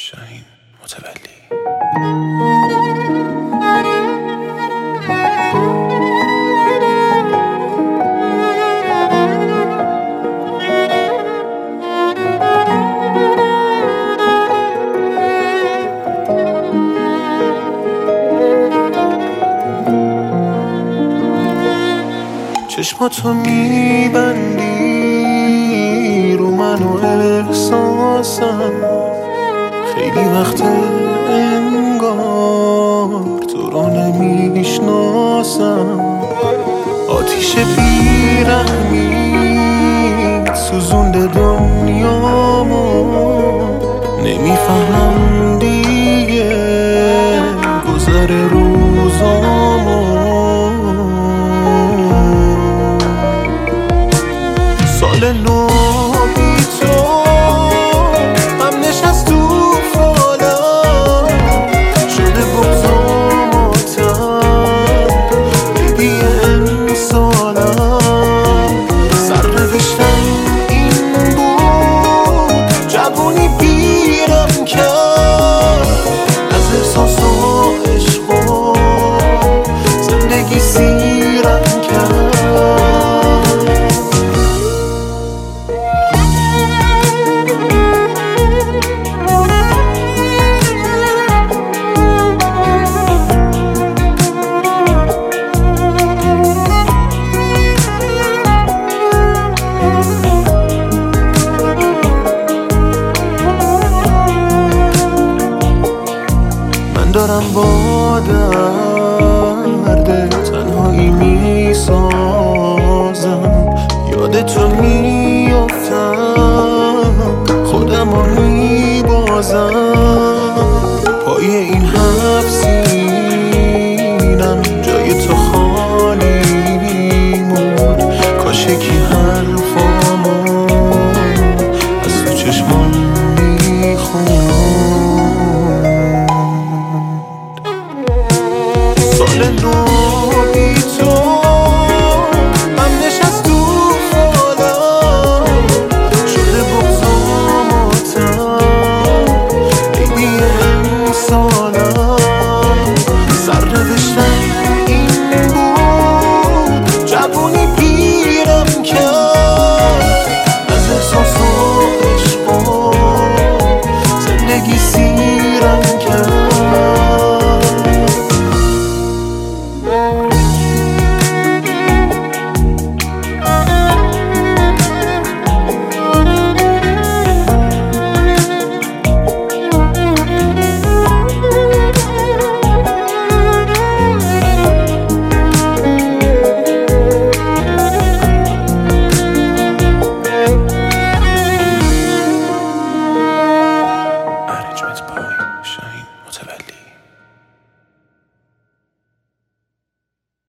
شاهین متولی. چشماتو میبندی رو من و احساسم، خیلی وقت انگار تو رو نمیشناسم. آتیش بیرحمی سوزونده دنیامو، نمیفهمم دیگه گذر روزامو. سال نو بی تو هم نشست تو فالم، شده بغضاماتم ببی امسالم. سرنوشتم این بود جوونی بیرم کرد، از احساس و عشق و زندگی سیرم کرد. دارم با درد تنهایی میسازم، یاد تو میافتم خودمو